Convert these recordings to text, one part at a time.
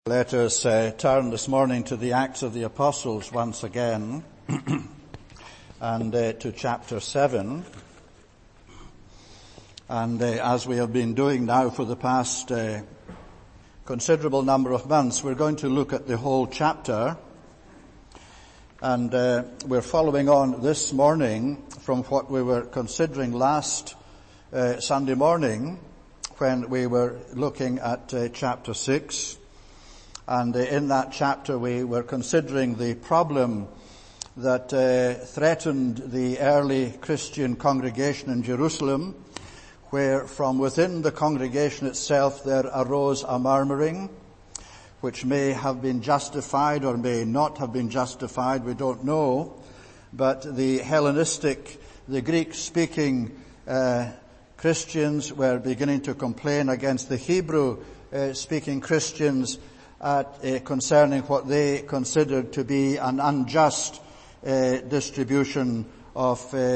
Let us turn this morning to the Acts of the Apostles once again and to chapter 7. And as we have been doing now for the past considerable number of months, we're going to look at the whole chapter. And we're following on this morning from what we were considering last Sunday morning when we were looking at chapter 6. And in that chapter we were considering the problem that threatened the early Christian congregation in Jerusalem, where from within the congregation itself there arose a murmuring, which may have been justified or may not have been justified, we don't know. But the Hellenistic, the Greek-speaking Christians were beginning to complain against the Hebrew-speaking Christians concerning what they considered to be an unjust distribution of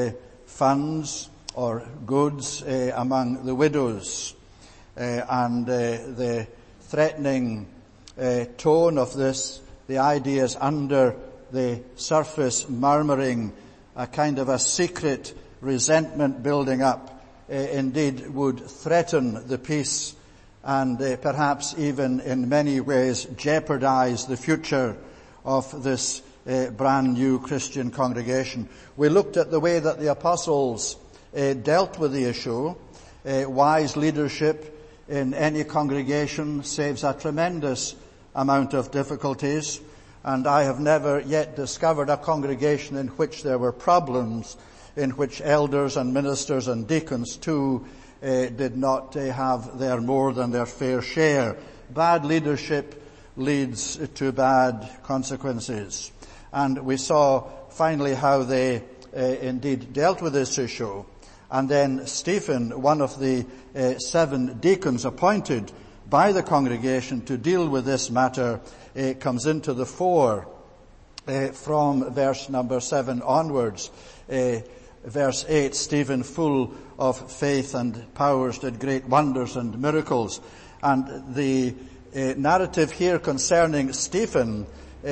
funds or goods among the widows. And the threatening tone of this, the idea is under the surface murmuring, a kind of a secret resentment building up, indeed would threaten the peace and perhaps even in many ways jeopardize the future of this brand new Christian congregation. We looked at the way that the apostles dealt with the issue. Wise leadership in any congregation saves a tremendous amount of difficulties, and I have never yet discovered a congregation in which there were problems, in which elders and ministers and deacons too did not have their more than their fair share. Bad leadership leads to bad consequences. And we saw finally how they indeed dealt with this issue. And then Stephen, one of the 7 deacons appointed by the congregation to deal with this matter, comes into the fore from verse number 7 onwards. Verse 8, Stephen, full of faith and powers, did great wonders and miracles. And the narrative here concerning Stephen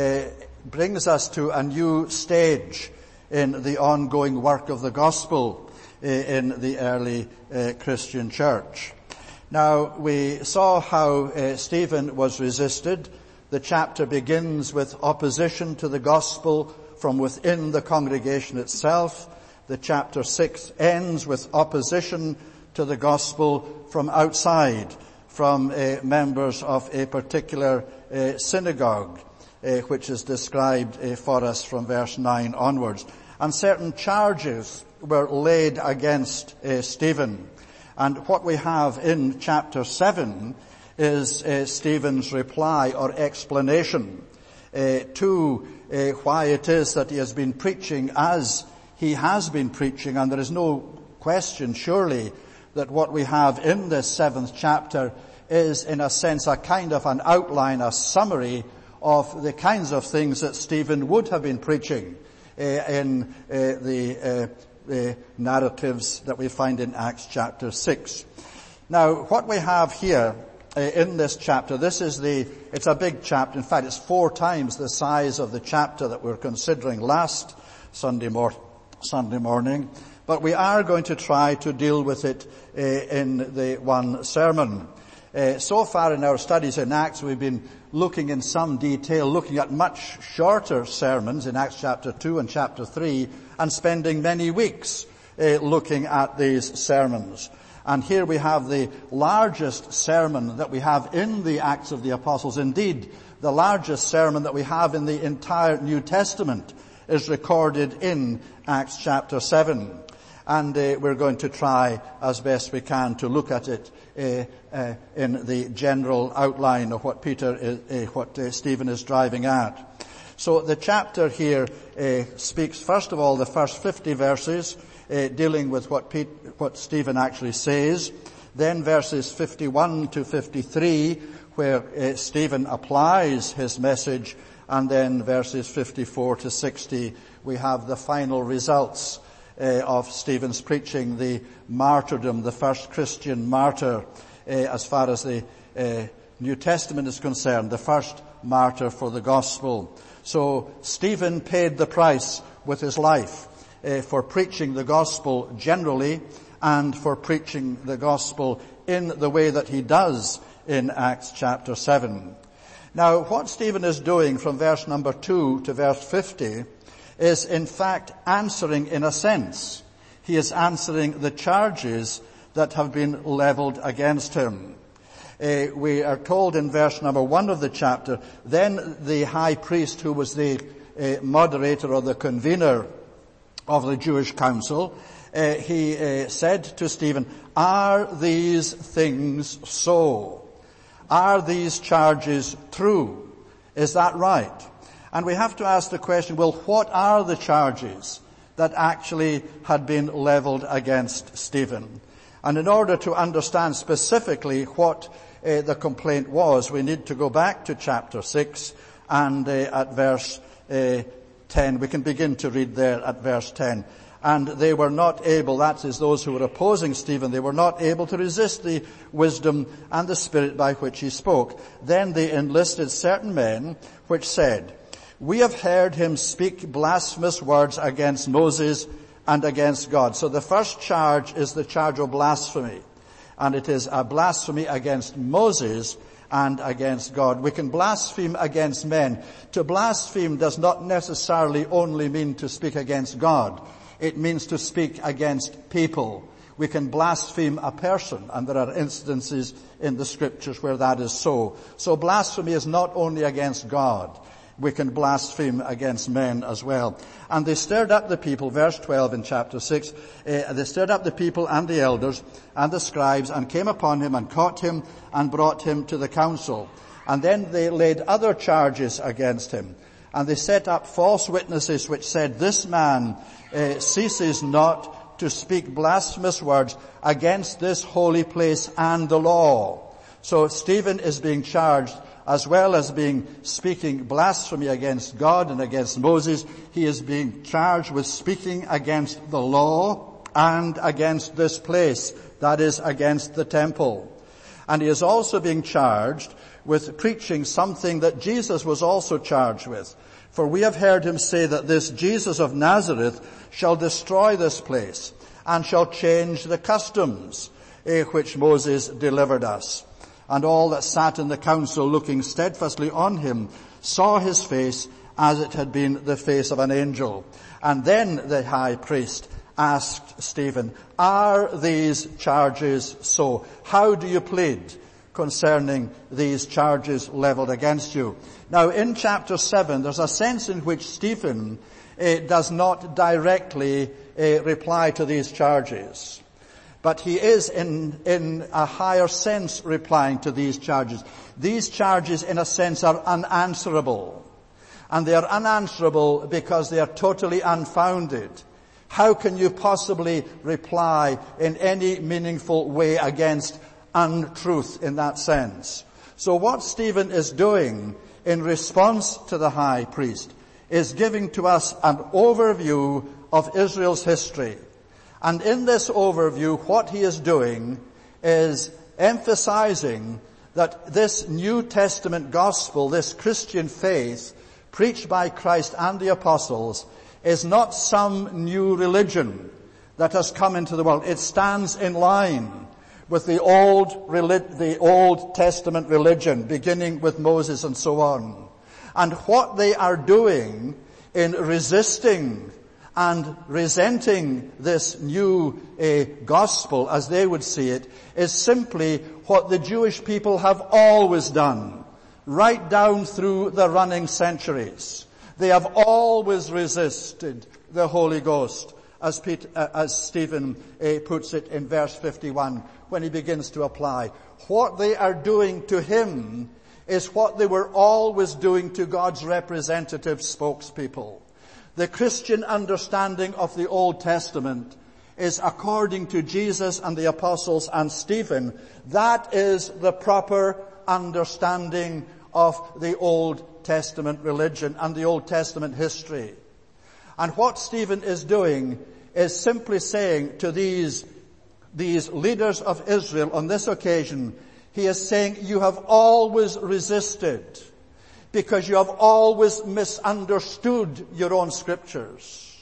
brings us to a new stage in the ongoing work of the gospel in the early Christian church. Now, we saw how Stephen was resisted. The chapter begins with opposition to the gospel from within the congregation itself. The chapter 6 ends with opposition to the gospel from outside, from members of a particular synagogue, which is described for us from verse 9 onwards. And certain charges were laid against Stephen. And what we have in chapter 7 is Stephen's reply or explanation to why it is that he has been preaching as he has been preaching. And there is no question, surely, that what we have in this 7th chapter is, in a sense, a kind of an outline, a summary of the kinds of things that Stephen would have been preaching in the narratives that we find in Acts chapter 6. Now, what we have here in this chapter, it's a big chapter. In fact, it's 4 times the size of the chapter that we were considering last Sunday morning, but we are going to try to deal with it in the one sermon. So far in our studies in Acts, we've been looking in some detail, looking at much shorter sermons in Acts chapter 2 and chapter 3, and spending many weeks looking at these sermons. And here we have the largest sermon that we have in the Acts of the Apostles. Indeed, the largest sermon that we have in the entire New Testament is recorded in Acts chapter 7. And we're going to try as best we can to look at it in the general outline of what Stephen is driving at. So the chapter here speaks first of all the first 50 verses dealing with what Stephen actually says. Then verses 51 to 53 where Stephen applies his message. And then verses 54 to 60, we have the final results of Stephen's preaching, the martyrdom, the first Christian martyr, as far as the New Testament is concerned, the first martyr for the gospel. So Stephen paid the price with his life for preaching the gospel generally and for preaching the gospel in the way that he does in Acts chapter 7. Now, what Stephen is doing from verse number 2 to verse 50 is in fact answering in a sense. He is answering the charges that have been leveled against him. We are told in verse number 1 of the chapter, then the high priest, who was the moderator or the convener of the Jewish council, he said to Stephen, are these things so? Are these charges true? Is that right? And we have to ask the question, well, what are the charges that actually had been leveled against Stephen? And in order to understand specifically what the complaint was, we need to go back to chapter 6 and at verse 10. We can begin to read there at verse 10. And they were not able, that is those who were opposing Stephen, they were not able to resist the wisdom and the spirit by which he spoke. Then they enlisted certain men which said, we have heard him speak blasphemous words against Moses and against God. So the first charge is the charge of blasphemy. And it is a blasphemy against Moses and against God. We can blaspheme against men. To blaspheme does not necessarily only mean to speak against God. It means to speak against people. We can blaspheme a person, and there are instances in the scriptures where that is so. So blasphemy is not only against God. We can blaspheme against men as well. And they stirred up the people, verse 12 in chapter 6, they stirred up the people and the elders and the scribes and came upon him and caught him and brought him to the council. And then they laid other charges against him. And they set up false witnesses which said, this man ceases not to speak blasphemous words against this holy place and the law. So Stephen is being charged, as well as speaking blasphemy against God and against Moses, he is being charged with speaking against the law and against this place, that is, against the temple. And he is also being charged with preaching something that Jesus was also charged with. For we have heard him say that this Jesus of Nazareth shall destroy this place and shall change the customs which Moses delivered us. And all that sat in the council, looking steadfastly on him, saw his face as it had been the face of an angel. And then the high priest asked Stephen, are these charges so? How do you plead concerning these charges leveled against you? Now in chapter 7, there's a sense in which Stephen does not directly reply to these charges. But he is in a higher sense replying to these charges. These charges in a sense are unanswerable. And they are unanswerable because they are totally unfounded. How can you possibly reply in any meaningful way against untruth in that sense? So what Stephen is doing in response to the high priest is giving to us an overview of Israel's history. And in this overview, what he is doing is emphasizing that this New Testament gospel, this Christian faith, preached by Christ and the apostles, is not some new religion that has come into the world. It stands in line with the Old Testament religion, beginning with Moses and so on. And what they are doing in resisting and resenting this new gospel, as they would see it, is simply what the Jewish people have always done, right down through the running centuries. They have always resisted the Holy Ghost, as Stephen puts it in verse 51, when he begins to apply. What they are doing to him is what they were always doing to God's representative spokespeople. The Christian understanding of the Old Testament is according to Jesus and the apostles and Stephen. That is the proper understanding of the Old Testament religion and the Old Testament history. And what Stephen is doing is simply saying to these leaders of Israel on this occasion, He is saying you have always resisted because you have always misunderstood your own scriptures.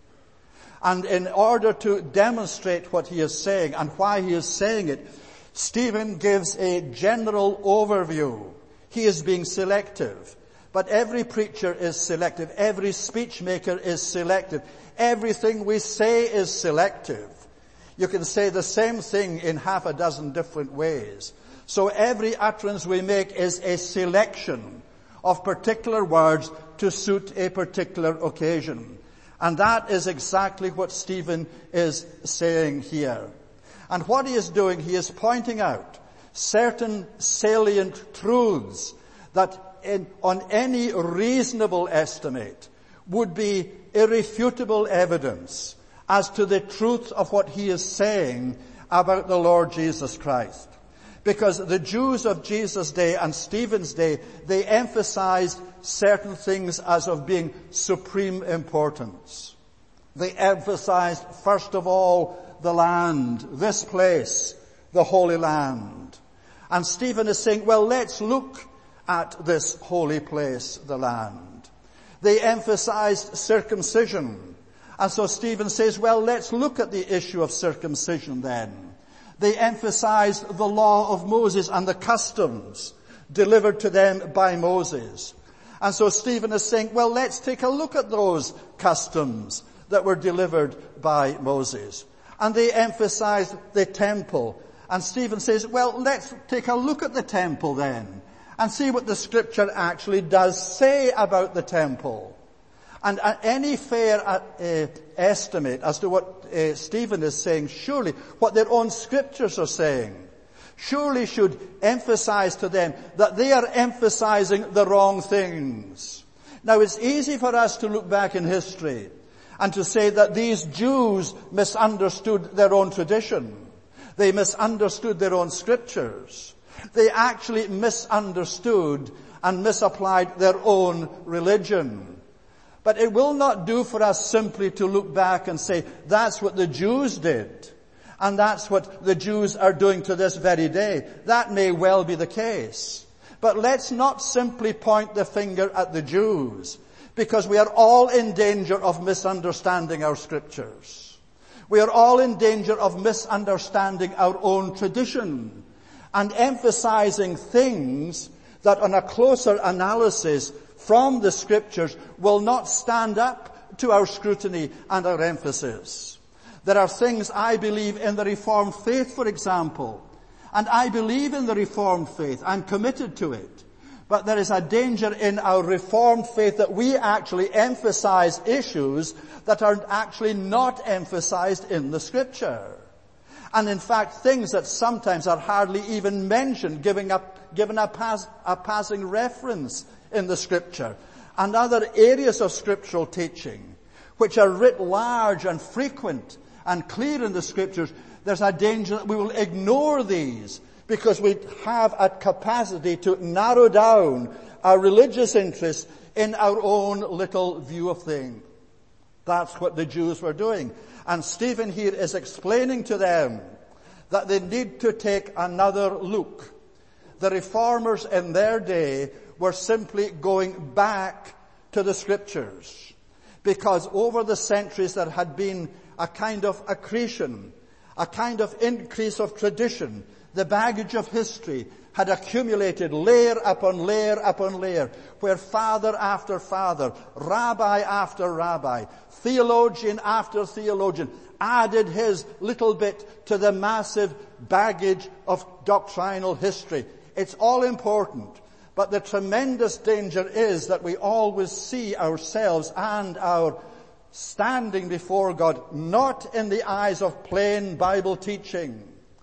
And in order to demonstrate what he is saying and why he is saying it, Stephen gives a general overview. He is being selective. But every preacher is selective. Every speech maker is selective. Everything we say is selective. You can say the same thing in half a dozen different ways. So every utterance we make is a selection of particular words to suit a particular occasion. And that is exactly what Stephen is saying here. And what he is doing, he is pointing out certain salient truths that on any reasonable estimate would be irrefutable evidence as to the truth of what he is saying about the Lord Jesus Christ. Because the Jews of Jesus' day and Stephen's day, they emphasized certain things as of being supreme importance. They emphasized, first of all, the land, this place, the Holy Land. And Stephen is saying, well, let's look at this holy place, the land. They emphasized circumcision. And so Stephen says, well, let's look at the issue of circumcision then. They emphasized the law of Moses and the customs delivered to them by Moses. And so Stephen is saying, well, let's take a look at those customs that were delivered by Moses. And they emphasized the temple. And Stephen says, well, let's take a look at the temple then and see what the scripture actually does say about the temple. And any fair estimate as to what Stephen is saying, surely what their own scriptures are saying, surely should emphasize to them that they are emphasizing the wrong things. Now it's easy for us to look back in history and to say that these Jews misunderstood their own tradition. They misunderstood their own scriptures. They actually misunderstood and misapplied their own religion. But it will not do for us simply to look back and say, that's what the Jews did. And that's what the Jews are doing to this very day. That may well be the case. But let's not simply point the finger at the Jews, because we are all in danger of misunderstanding our scriptures. We are all in danger of misunderstanding our own tradition and emphasizing things that on a closer analysis from the scriptures will not stand up to our scrutiny and our emphasis. There are things I believe in the Reformed faith, for example, and I believe in the Reformed faith. I'm committed to it. But there is a danger in our Reformed faith that we actually emphasize issues that are actually not emphasized in the scripture. And in fact, things that sometimes are hardly even mentioned, given a passing reference in the scripture, and other areas of scriptural teaching, which are writ large and frequent and clear in the scriptures. There's a danger that we will ignore these because we have a capacity to narrow down our religious interests in our own little view of things. That's what the Jews were doing. And Stephen here is explaining to them that they need to take another look. The reformers in their day were simply going back to the scriptures, because over the centuries there had been a kind of accretion, a kind of increase of tradition. The baggage of history had accumulated layer upon layer upon layer, where father after father, rabbi after rabbi, theologian after theologian added his little bit to the massive baggage of doctrinal history. It's all important. But the tremendous danger is that we always see ourselves and our standing before God not in the eyes of plain Bible teaching,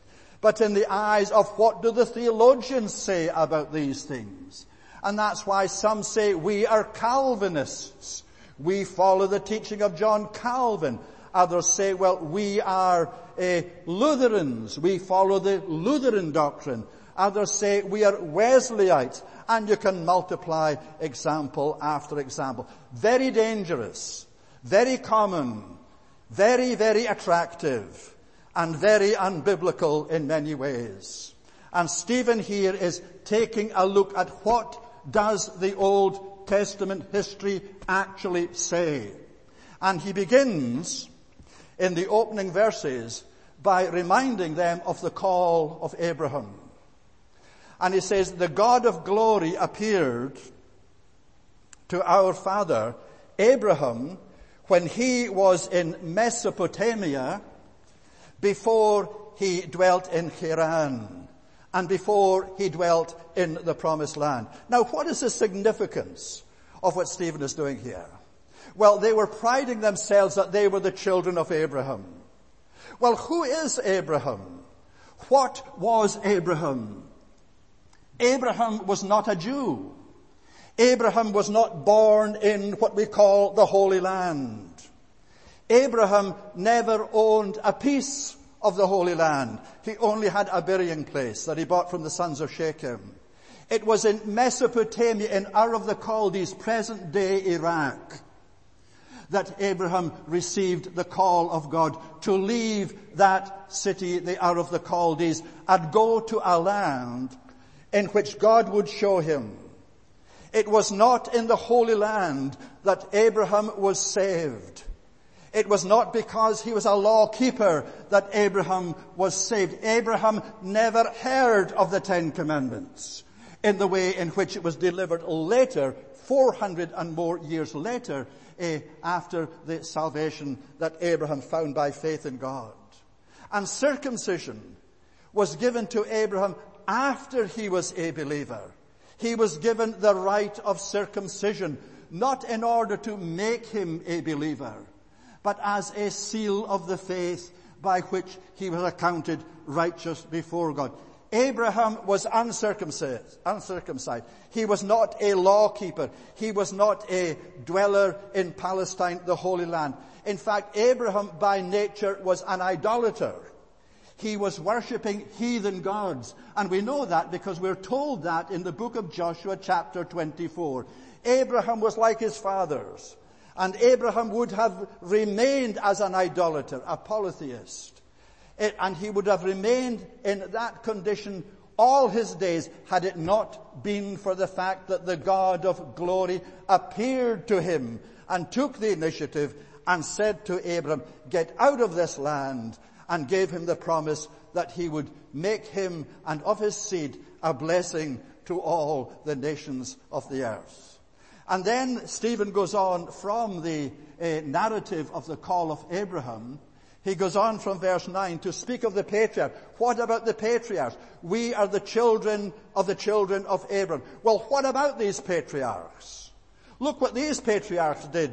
but in the eyes of what do the theologians say about these things. And that's why some say we are Calvinists. We follow the teaching of John Calvin. Others say, well, we are Lutherans. We follow the Lutheran doctrine. Others say we are Wesleyites. And you can multiply example after example. Very dangerous, very common, very, very attractive, and very unbiblical in many ways. And Stephen here is taking a look at what does the Old Testament history actually say. And he begins in the opening verses by reminding them of the call of Abraham. And he says, the God of glory appeared to our father Abraham when he was in Mesopotamia, before he dwelt in Haran, and before he dwelt in the promised land. Now, what is the significance of what Stephen is doing here? Well, they were priding themselves that they were the children of Abraham. Well, who is Abraham? What was Abraham? Abraham was not a Jew. Abraham was not born in what we call the Holy Land. Abraham never owned a piece of the Holy Land. He only had a burying place that he bought from the sons of Shechem. It was in Mesopotamia, in Ur of the Chaldees, present-day Iraq, that Abraham received the call of God to leave that city, the Ur of the Chaldees, and go to a land in which God would show him. It was not in the Holy Land that Abraham was saved. It was not because he was a law keeper that Abraham was saved. Abraham never heard of the Ten Commandments in the way in which it was delivered later, 400 and more years later, after the salvation that Abraham found by faith in God. And circumcision was given to Abraham after he was a believer. He was given the rite of circumcision, not in order to make him a believer, but as a seal of the faith by which he was accounted righteous before God. Abraham was uncircumcised. He was not a law keeper. He was not a dweller in Palestine, the Holy Land. In fact, Abraham by nature was an idolater. He was worshipping heathen gods. And we know that because we're told that in the book of Joshua chapter 24. Abraham was like his fathers. And Abraham would have remained as an idolater, a polytheist. And he would have remained in that condition all his days had it not been for the fact that the God of glory appeared to him and took the initiative and said to Abraham, get out of this land, and gave him the promise that he would make him and of his seed a blessing to all the nations of the earth. And then Stephen goes on from the narrative of the call of Abraham. He goes on from verse 9 to speak of the patriarchs. What about the patriarchs? We are the children of Abraham. Well, what about these patriarchs? Look what these patriarchs did.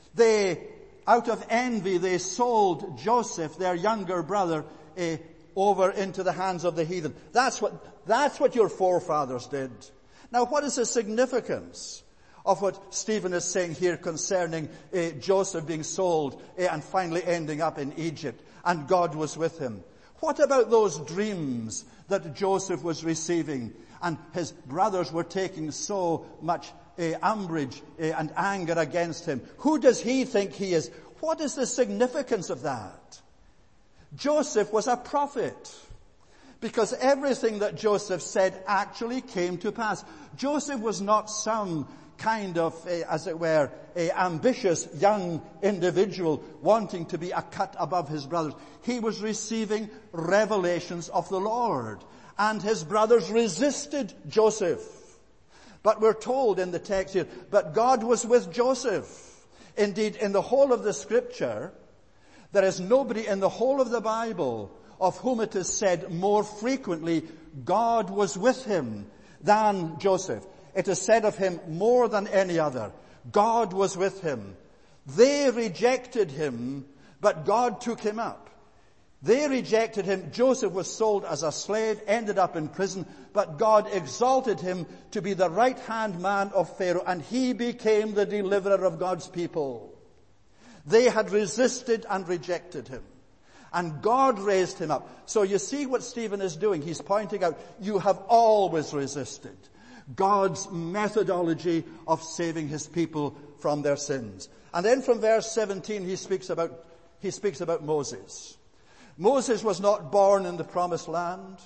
Out of envy, they sold Joseph, their younger brother, over into the hands of the heathen. That's what your forefathers did. Now, what is the significance of what Stephen is saying here concerning Joseph being sold and finally ending up in Egypt, and God was with him? What about those dreams that Joseph was receiving, and his brothers were taking so much umbrage and anger against him? Who does he think he is? What is the significance of that? Joseph was a prophet, because everything that Joseph said actually came to pass. Joseph was not some kind of, as it were, a ambitious young individual wanting to be a cut above his brothers. He was receiving revelations of the Lord, and his brothers resisted Joseph. But we're told in the text here, but God was with Joseph. Indeed, in the whole of the scripture, there is nobody in the whole of the Bible of whom it is said more frequently, God was with him, than Joseph. It is said of him more than any other, God was with him. They rejected him, but God took him up. They rejected him. Joseph was sold as a slave, ended up in prison, but God exalted him to be the right-hand man of Pharaoh, and he became the deliverer of God's people. They had resisted and rejected him, and God raised him up. So you see what Stephen is doing. He's pointing out, you have always resisted God's methodology of saving his people from their sins. And then from verse 17 he speaks about Moses. Moses was not born in the promised land.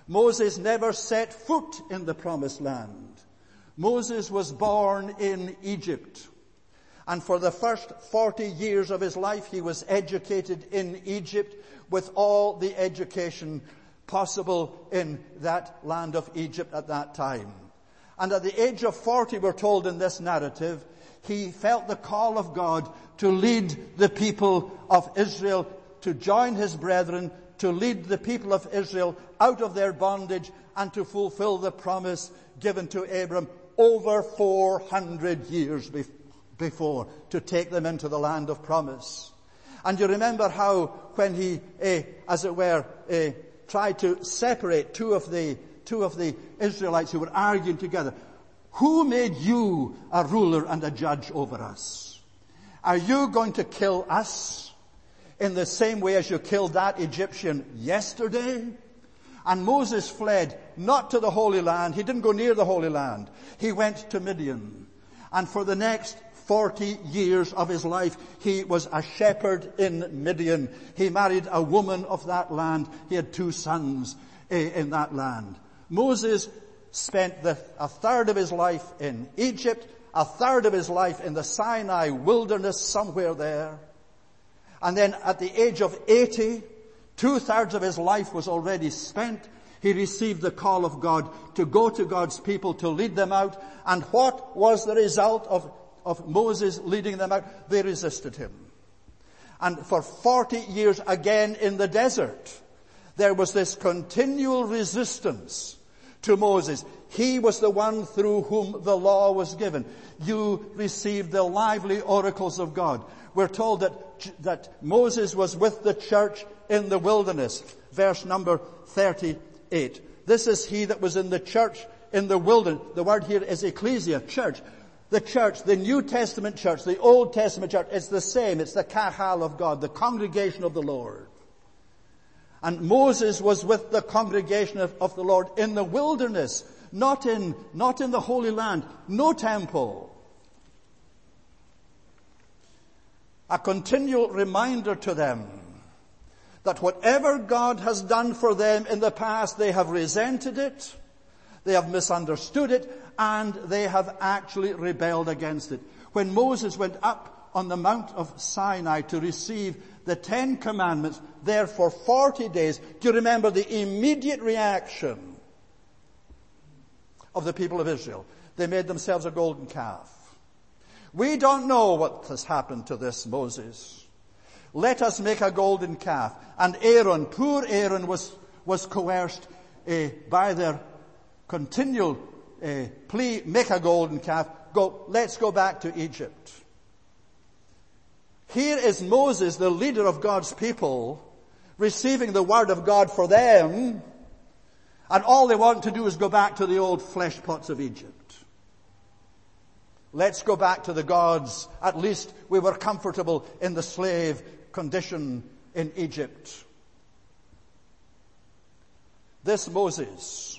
Moses never set foot in the promised land. Moses was born in Egypt. And for the first 40 years of his life, he was educated in Egypt with all the education possible in that land of Egypt at that time. And at the age of 40, we're told in this narrative, he felt the call of God to lead the people of Israel, to join his brethren, to lead the people of Israel out of their bondage and to fulfill the promise given to Abram over 400 years before, to take them into the land of promise. And you remember how when he, as it were, tried to separate two of the Israelites who were arguing together. Who made you a ruler and a judge over us? Are you going to kill us in the same way as you killed that Egyptian yesterday? And Moses fled not to the Holy Land. He didn't go near the Holy Land. He went to Midian. And for the next 40 years of his life, he was a shepherd in Midian. He married a woman of that land. He had 2 sons in that land. Moses spent a third of his life in Egypt, a third of his life in the Sinai wilderness somewhere there. And then at the age of 80, 2/3 of his life was already spent. He received the call of God to go to God's people, to lead them out. And what was the result of Moses leading them out? They resisted him. And for 40 years again in the desert, there was this continual resistance to Moses. He was the one through whom the law was given. You received the lively oracles of God. We're told that Moses was with the church in the wilderness. Verse number 38. This is he that was in the church in the wilderness. The word here is ecclesia, church. The church, the New Testament church, the Old Testament church, it's the same. It's the kahal of God, the congregation of the Lord. And Moses was with the congregation of the Lord in the wilderness, not in the Holy Land, no temple. A continual reminder to them that whatever God has done for them in the past, they have resented it, they have misunderstood it, and they have actually rebelled against it. When Moses went up on the Mount of Sinai to receive the 10 Commandments there for 40 days, do you remember the immediate reaction of the people of Israel? They made themselves a golden calf. We don't know what has happened to this Moses. Let us make a golden calf. And Aaron, poor Aaron, was coerced by their continual plea, make a golden calf. Let's go back to Egypt. Here is Moses, the leader of God's people, receiving the word of God for them, and all they want to do is go back to the old flesh pots of Egypt. Let's go back to the gods. At least we were comfortable in the slave condition in Egypt. This Moses,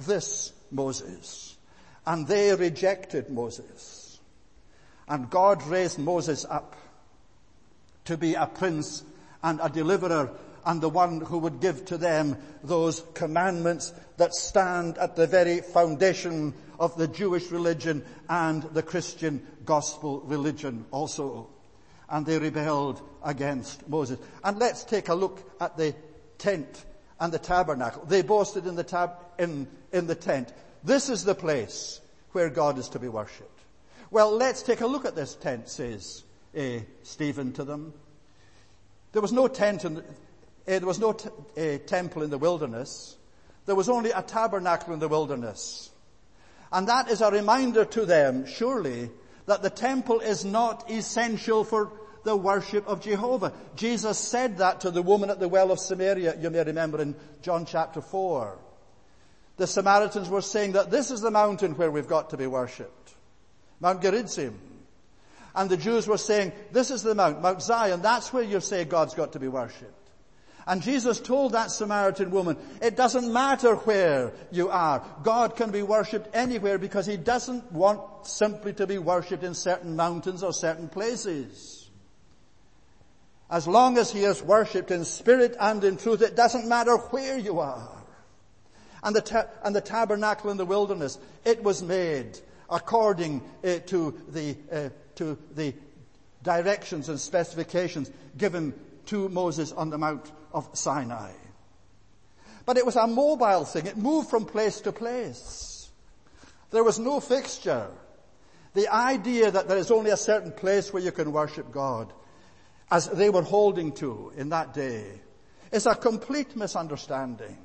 and they rejected Moses. And God raised Moses up to be a prince and a deliverer and the one who would give to them those commandments that stand at the very foundation of the Jewish religion and the Christian gospel religion also. And they rebelled against Moses. And let's take a look at the tent and the tabernacle. They boasted in the tent. This is the place where God is to be worshipped. Well, let's take a look at this tent, says Stephen to them. There was no tent there was no temple in the wilderness. There was only a tabernacle in the wilderness. And that is a reminder to them, surely, that the temple is not essential for the worship of Jehovah. Jesus said that to the woman at the well of Samaria, you may remember in John chapter 4. The Samaritans were saying that this is the mountain where we've got to be worshipped. Mount Gerizim. And the Jews were saying, this is the Mount Zion, that's where you say God's got to be worshipped. And Jesus told that Samaritan woman, it doesn't matter where you are. God can be worshipped anywhere because he doesn't want simply to be worshipped in certain mountains or certain places. As long as he is worshipped in spirit and in truth, it doesn't matter where you are. And the tabernacle in the wilderness, it was made according to the directions and specifications given to Moses on the Mount of Sinai. But it was a mobile thing. It moved from place to place. There was no fixture. The idea that there is only a certain place where you can worship God, as they were holding to in that day, is a complete misunderstanding.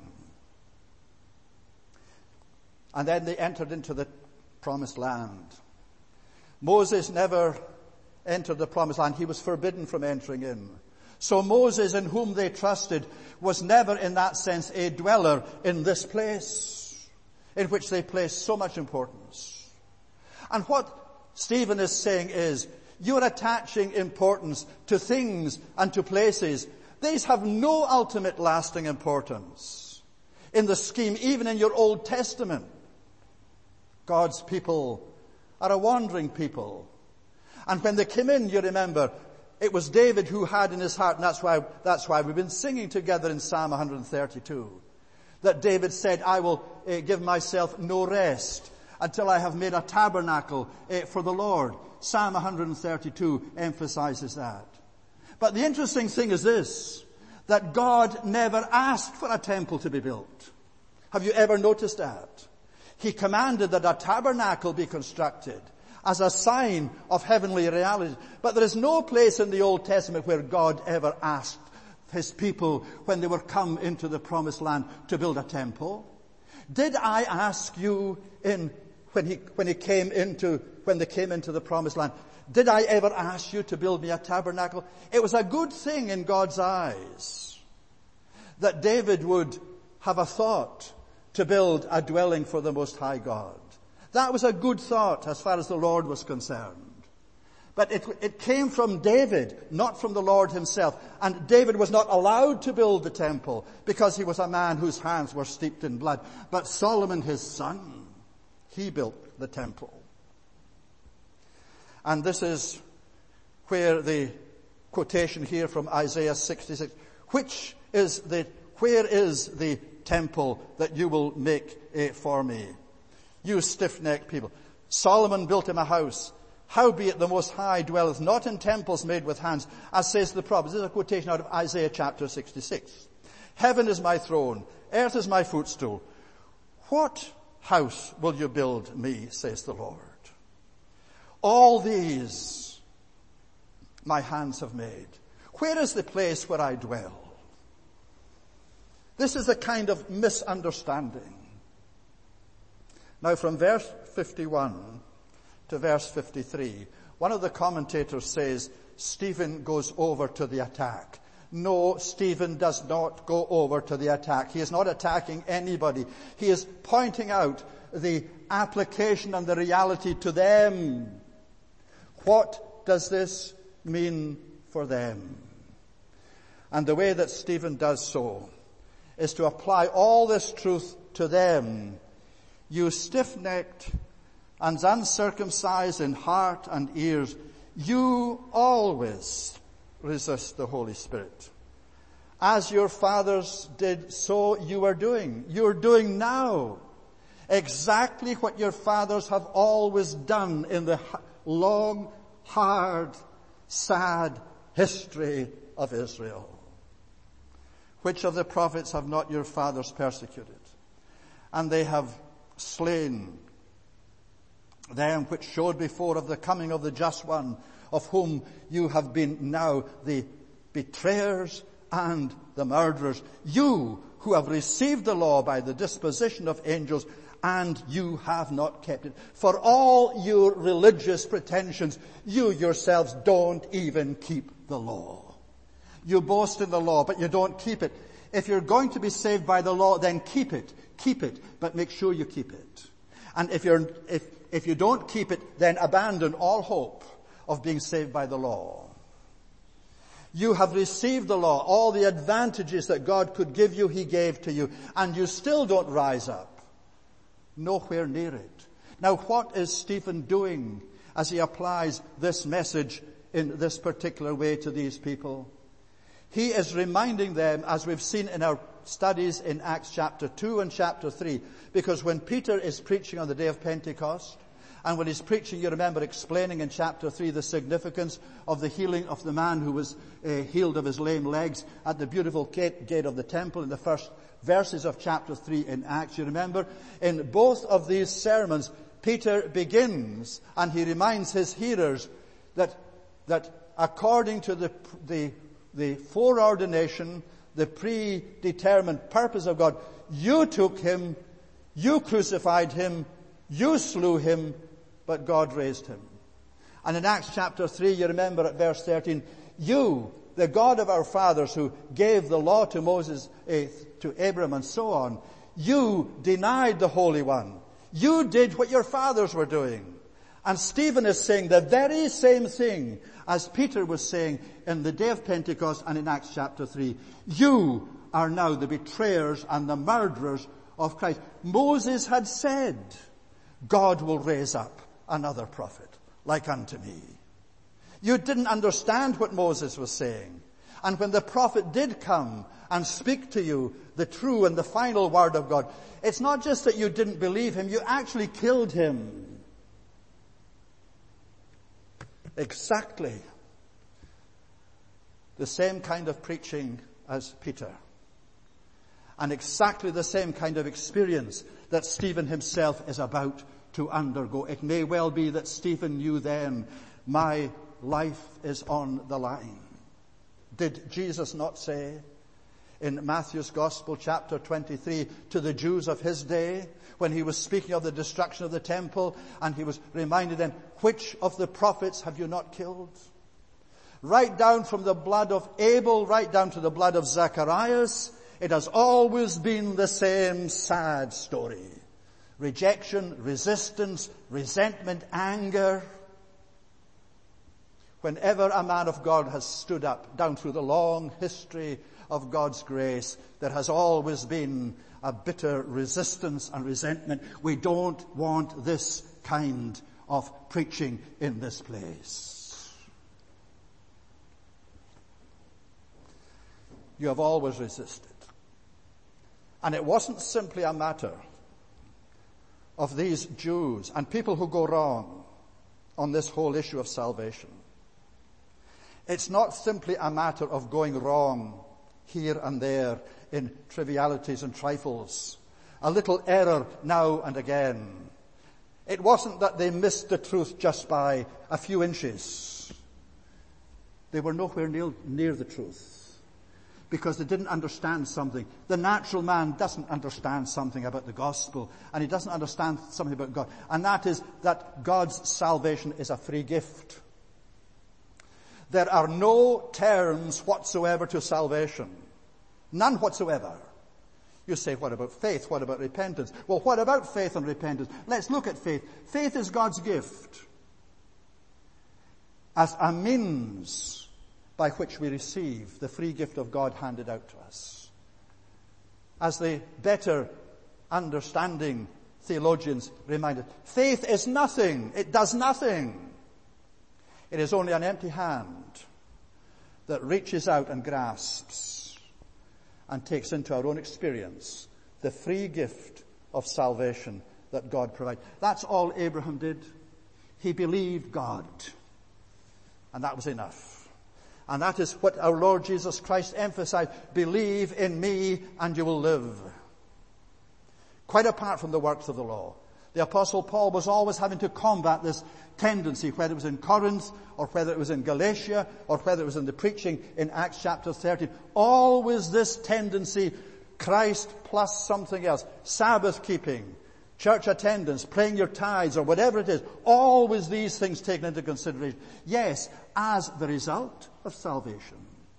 And then they entered into the promised land. Moses never entered the promised land. He was forbidden from entering in. So Moses, in whom they trusted, was never in that sense a dweller in this place in which they placed so much importance. And what Stephen is saying is, you're attaching importance to things and to places. These have no ultimate lasting importance in the scheme, even in your Old Testament. God's people are a wandering people. And when they came in, you remember, it was David who had in his heart, and that's why we've been singing together in Psalm 132, that David said, I will give myself no rest until I have made a tabernacle for the Lord. Psalm 132 emphasizes that. But the interesting thing is this, that God never asked for a temple to be built. Have you ever noticed that? He commanded that a tabernacle be constructed as a sign of heavenly reality. But there is no place in the Old Testament where God ever asked his people when they were come into the promised land to build a temple. Did I ask you when they came into the promised land, did I ever ask you to build me a tabernacle? It was a good thing in God's eyes that David would have a thought to build a dwelling for the Most High God. That was a good thought as far as the Lord was concerned. But it came from David, not from the Lord himself. And David was not allowed to build the temple because he was a man whose hands were steeped in blood. But Solomon, his son, he built the temple. And this is where the quotation here from Isaiah 66, where is the temple that you will make for me? You stiff-necked people. Solomon built him a house. Howbeit the Most High dwelleth not in temples made with hands, as says the prophet. This is a quotation out of Isaiah chapter 66. Heaven is my throne, earth is my footstool. What house will you build me, says the Lord? All these my hands have made. Where is the place where I dwell? This is a kind of misunderstanding. Now from verse 51 to verse 53, one of the commentators says Stephen goes over to the attack. No, Stephen does not go over to the attack. He is not attacking anybody. He is pointing out the application and the reality to them. What does this mean for them? And the way that Stephen does so is to apply all this truth to them. You stiff-necked and uncircumcised in heart and ears, you always resist the Holy Spirit. As your fathers did, so you are doing. You're doing now exactly what your fathers have always done in the long, hard, sad history of Israel. Which of the prophets have not your fathers persecuted? And they have slain them which showed before of the coming of the just one, of whom you have been now the betrayers and the murderers. You who have received the law by the disposition of angels, and you have not kept it. For all your religious pretensions, you yourselves don't even keep the law. You boast in the law, but you don't keep it. If you're going to be saved by the law, then keep it, but make sure you keep it. And if you don't keep it, then abandon all hope of being saved by the law. You have received the law, all the advantages that God could give you, He gave to you, and you still don't rise up. Nowhere near it. Now what is Stephen doing as he applies this message in this particular way to these people? He is reminding them, as we've seen in our studies in Acts chapter 2 and chapter 3. Because when Peter is preaching on the day of Pentecost, and when he's preaching, you remember explaining in chapter 3 the significance of the healing of the man who was healed of his lame legs at the beautiful gate of the temple in the first verses of chapter 3 in Acts. You remember in both of these sermons, Peter begins and he reminds his hearers that according to the foreordination, the predetermined purpose of God, you took him, you crucified him, you slew him, but God raised him. And in Acts chapter 3, you remember at verse 13, you, the God of our fathers who gave the law to Moses, to Abraham and so on, you denied the Holy One. You did what your fathers were doing. And Stephen is saying the very same thing as Peter was saying in the day of Pentecost and in Acts chapter 3. You are now the betrayers and the murderers of Christ. Moses had said, God will raise up another prophet like unto me. You didn't understand what Moses was saying. And when the prophet did come and speak to you the true and the final word of God, it's not just that you didn't believe him, you actually killed him. Exactly the same kind of preaching as Peter. And exactly the same kind of experience that Stephen himself is about to undergo. It may well be that Stephen knew then, my life is on the line. Did Jesus not say in Matthew's Gospel, chapter 23, to the Jews of his day, when he was speaking of the destruction of the temple, and he was reminding them, which of the prophets have you not killed? Right down from the blood of Abel, right down to the blood of Zacharias, it has always been the same sad story. Rejection, resistance, resentment, anger. Whenever a man of God has stood up, down through the long history of God's grace, there has always been a bitter resistance and resentment. We don't want this kind of preaching in this place. You have always resisted. And it wasn't simply a matter of these Jews and people who go wrong on this whole issue of salvation. It's not simply a matter of going wrong here and there in trivialities and trifles. A little error now and again. It wasn't that they missed the truth just by a few inches. They were nowhere near the truth because they didn't understand something. The natural man doesn't understand something about the gospel, and he doesn't understand something about God. And that is that God's salvation is a free gift. There are no terms whatsoever to salvation. None whatsoever. You say, what about faith? What about repentance? Well, what about faith and repentance? Let's look at faith. Faith is God's gift as a means by which we receive the free gift of God handed out to us. As the better understanding theologians remind us, faith is nothing. It does nothing. It is only an empty hand that reaches out and grasps and takes into our own experience the free gift of salvation that God provides. That's all Abraham did. He believed God. And that was enough. And that is what our Lord Jesus Christ emphasized. Believe in me and you will live. Quite apart from the works of the law. The Apostle Paul was always having to combat this tendency, whether it was in Corinth or whether it was in Galatia or whether it was in the preaching in Acts chapter 13. Always this tendency, Christ plus something else. Sabbath keeping, church attendance, paying your tithes or whatever it is. Always these things taken into consideration. Yes, as the result of salvation.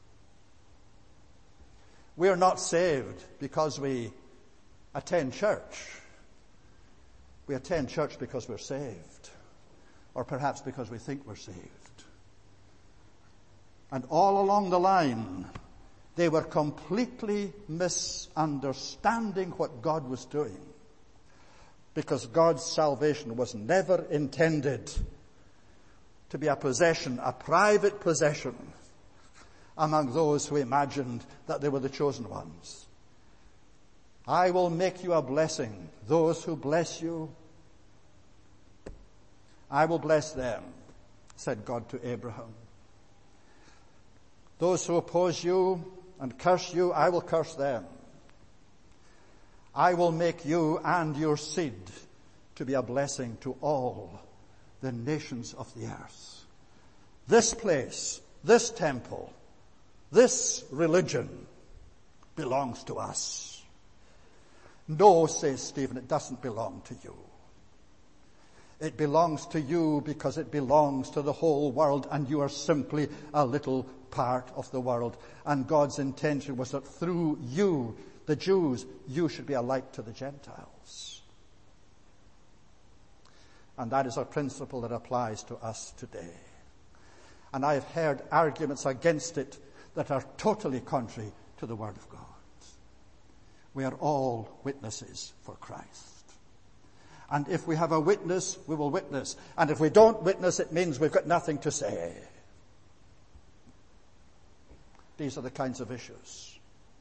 We are not saved because we attend church. We attend church because we're saved. Or perhaps because we think we're saved. And all along the line, they were completely misunderstanding what God was doing. Because God's salvation was never intended to be a possession, a private possession among those who imagined that they were the chosen ones. I will make you a blessing. Those who bless you, I will bless them, said God to Abraham. Those who oppose you and curse you, I will curse them. I will make you and your seed to be a blessing to all the nations of the earth. This place, this temple, this religion belongs to us. No, says Stephen, it doesn't belong to you. It belongs to you because it belongs to the whole world, and you are simply a little part of the world. And God's intention was that through you, the Jews, you should be a light to the Gentiles. And that is a principle that applies to us today. And I have heard arguments against it that are totally contrary to the Word of God. We are all witnesses for Christ. And if we have a witness, we will witness. And if we don't witness, it means we've got nothing to say. These are the kinds of issues.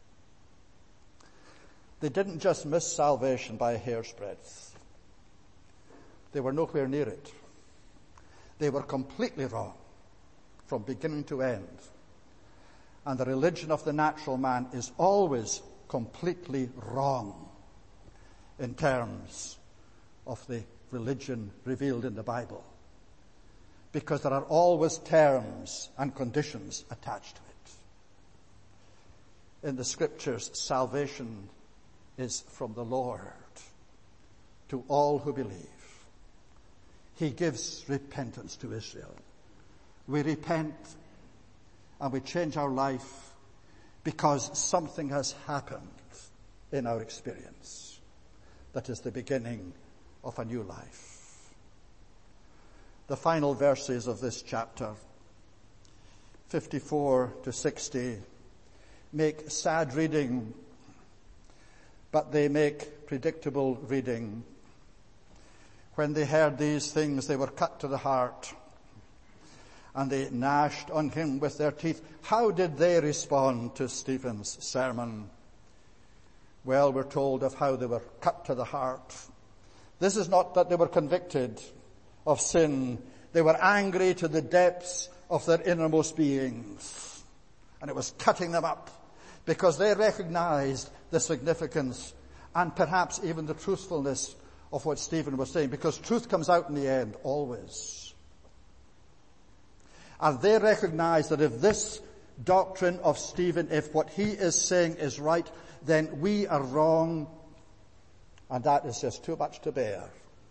They didn't just miss salvation by a hair's breadth. They were nowhere near it. They were completely wrong from beginning to end. And the religion of the natural man is always completely wrong in terms of the religion revealed in the Bible, because there are always terms and conditions attached to it. In the Scriptures, salvation is from the Lord to all who believe. He gives repentance to Israel. We repent and we change our life because something has happened in our experience that is the beginning of a new life. The final verses of this chapter, 54 to 60, make sad reading, but they make predictable reading. When they heard these things, they were cut to the heart, and they gnashed on him with their teeth. How did they respond to Stephen's sermon? Well, we're told of how they were cut to the heart. This is not that they were convicted of sin. They were angry to the depths of their innermost beings. And it was cutting them up because they recognized the significance and perhaps even the truthfulness of what Stephen was saying, because truth comes out in the end, always. And they recognized that if this doctrine of Stephen, if what he is saying is right, then we are wrong. And that is just too much to bear.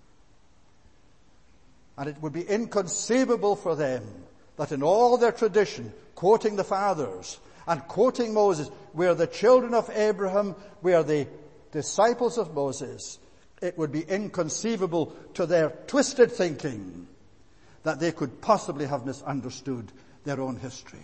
And it would be inconceivable for them that in all their tradition, quoting the fathers and quoting Moses, we are the children of Abraham, we are the disciples of Moses. It would be inconceivable to their twisted thinking that they could possibly have misunderstood their own history.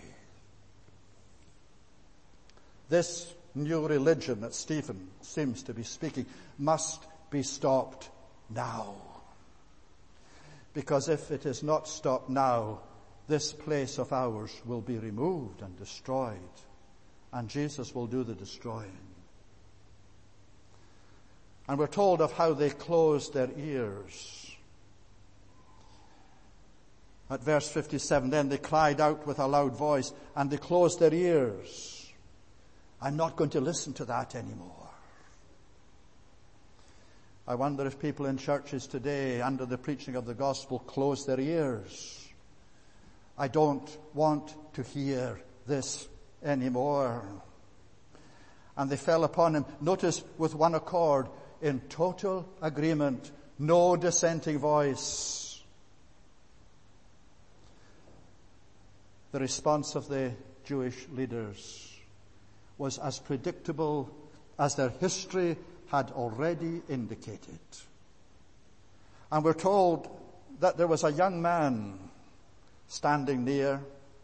This new religion that Stephen seems to be speaking must be stopped now. Because if it is not stopped now, this place of ours will be removed and destroyed, and Jesus will do the destroying. And we're told of how they closed their ears. At verse 57, then they cried out with a loud voice, and they closed their ears. I'm not going to listen to that anymore. I wonder if people in churches today, under the preaching of the gospel, close their ears. I don't want to hear this anymore. And they fell upon him, notice, with one accord, in total agreement, no dissenting voice. The response of the Jewish leaders was as predictable as their history had already indicated. And we're told that there was a young man standing near.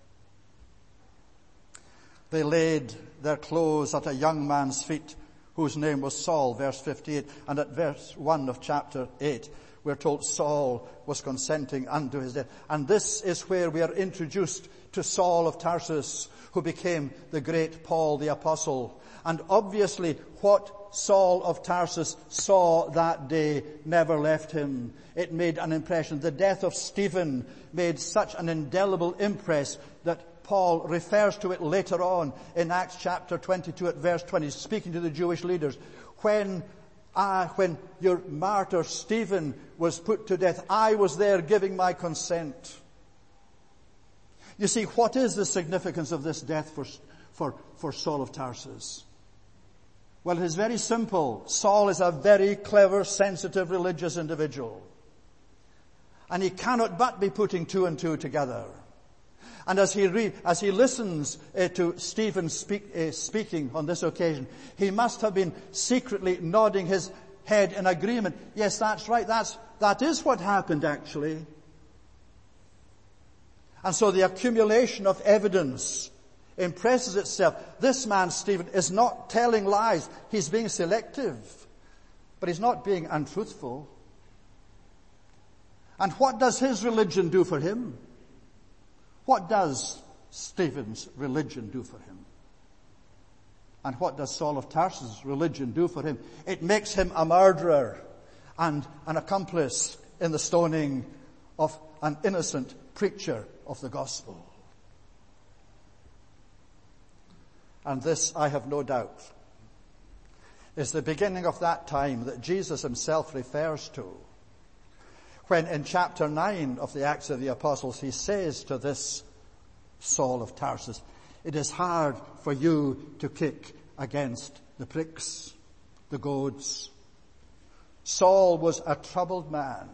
They laid their clothes at a young man's feet, whose name was Saul, verse 58. And at verse 1 of chapter 8, we're told Saul was consenting unto his death. And this is where we are introduced to Saul of Tarsus, who became the great Paul the Apostle. And obviously what what Saul of Tarsus saw that day never left him. It made an impression. The death of Stephen made such an indelible impress that Paul refers to it later on in Acts chapter 22 at verse 20, speaking to the Jewish leaders. When your martyr Stephen was put to death, I was there giving my consent. You see, what is the significance of this death for Saul of Tarsus? Well, it is very simple. Saul is a very clever, sensitive, religious individual. And he cannot but be putting two and two together. And as he listens to Stephen speaking on this occasion, he must have been secretly nodding his head in agreement. Yes, that's right. That is what happened, actually. And so the accumulation of evidence impresses itself. This man, Stephen, is not telling lies. He's being selective. But he's not being untruthful. And what does his religion do for him? What does Stephen's religion do for him? And what does Saul of Tarsus' religion do for him? It makes him a murderer and an accomplice in the stoning of an innocent preacher of the gospel. And this, I have no doubt, is the beginning of that time that Jesus himself refers to, when in chapter 9 of the Acts of the Apostles he says to this Saul of Tarsus, it is hard for you to kick against the pricks, the goads. Saul was a troubled man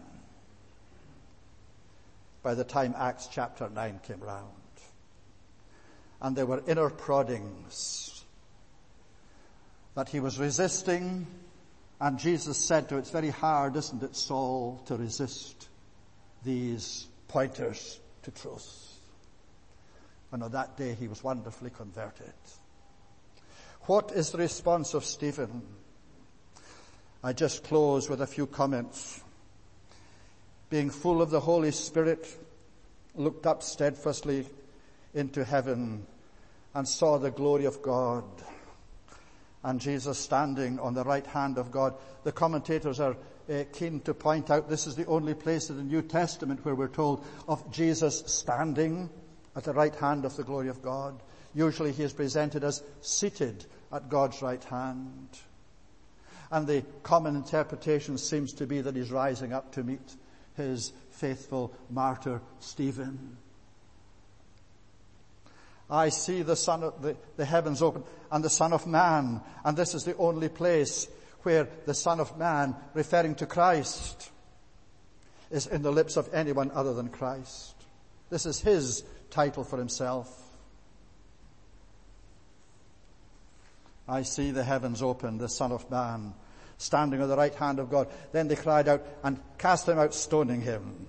by the time Acts chapter 9 came round. And there were inner proddings that he was resisting. And Jesus said to him, it's very hard, isn't it, Saul, to resist these pointers to truth. And on that day he was wonderfully converted. What is the response of Stephen? I just close with a few comments. Being full of the Holy Spirit, looked up steadfastly into heaven and saw the glory of God and Jesus standing on the right hand of God. The commentators are keen to point out this is the only place in the New Testament where we're told of Jesus standing at the right hand of the glory of God. Usually he is presented as seated at God's right hand. And the common interpretation seems to be that he's rising up to meet his faithful martyr Stephen. I see the heavens open and the Son of Man. And this is the only place where the Son of Man, referring to Christ, is in the lips of anyone other than Christ. This is his title for himself. I see the heavens open, the Son of Man, standing on the right hand of God. Then they cried out and cast him out, stoning him.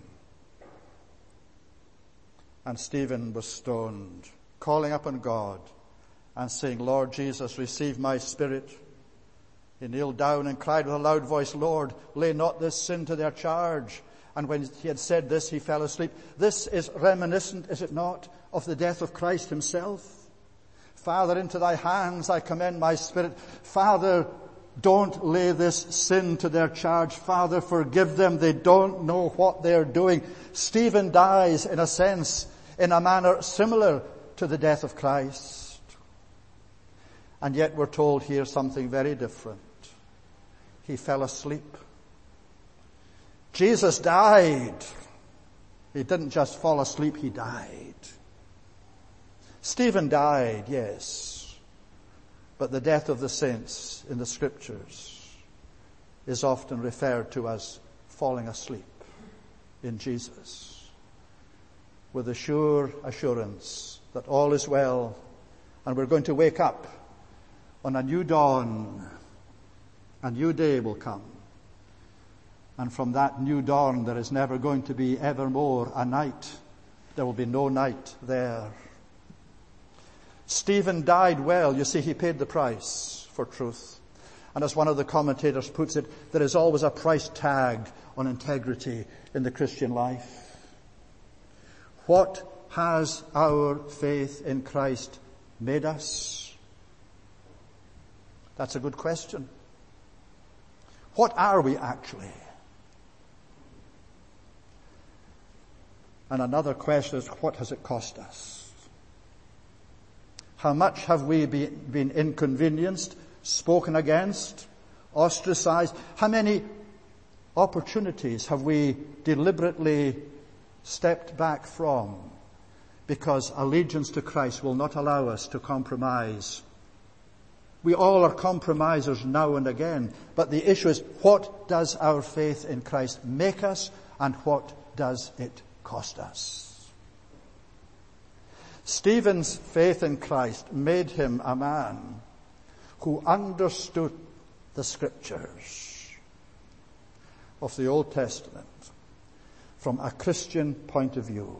And Stephen was stoned, calling upon God and saying, Lord Jesus, receive my spirit. He kneeled down and cried with a loud voice, Lord, lay not this sin to their charge. And when he had said this, he fell asleep. This is reminiscent, is it not, of the death of Christ himself? Father, into thy hands I commend my spirit. Father, don't lay this sin to their charge. Father, forgive them. They don't know what they're doing. Stephen dies, in a sense, in a manner similar to the death of Christ. And yet we're told here something very different. He fell asleep. Jesus died. He didn't just fall asleep, he died. Stephen died, yes. But the death of the saints in the scriptures is often referred to as falling asleep in Jesus, with a sure assurance that all is well and we're going to wake up on a new dawn. A new day will come. And from that new dawn there is never going to be evermore a night. There will be no night there. Stephen died well. You see, he paid the price for truth. And as one of the commentators puts it, there is always a price tag on integrity in the Christian life. What has our faith in Christ made us? That's a good question. What are we actually? And another question is, what has it cost us? How much have we been inconvenienced, spoken against, ostracized? How many opportunities have we deliberately stepped back from because allegiance to Christ will not allow us to compromise? We all are compromisers now and again, but the issue is, what does our faith in Christ make us, and what does it cost us? Stephen's faith in Christ made him a man who understood the Scriptures of the Old Testament from a Christian point of view.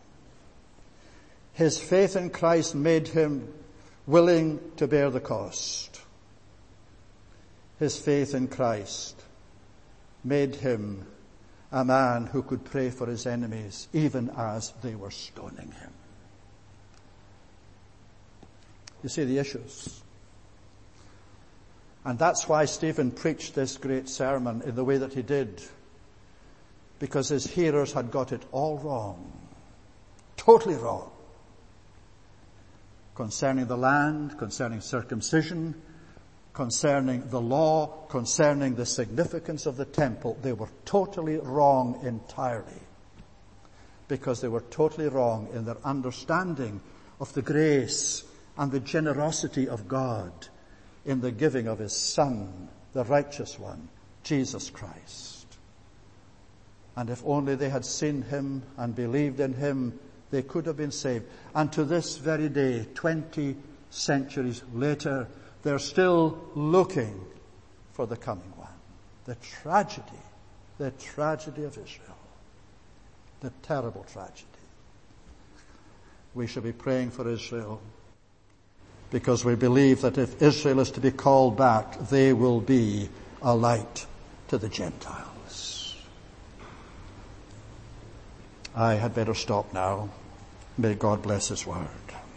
His faith in Christ made him willing to bear the cost. His faith in Christ made him a man who could pray for his enemies even as they were stoning him. You see the issues. And that's why Stephen preached this great sermon in the way that he did, because his hearers had got it all wrong, totally wrong, concerning the land, concerning circumcision, concerning the law, concerning the significance of the temple. They were totally wrong entirely, because they were totally wrong in their understanding of the grace and the generosity of God in the giving of his Son, the righteous one, Jesus Christ. And if only they had seen him and believed in him, they could have been saved. And to this very day, 20 centuries later, they're still looking for the coming one. The tragedy of Israel. The terrible tragedy. We should be praying for Israel, because we believe that if Israel is to be called back, they will be a light to the Gentiles. I had better stop now. May God bless his word.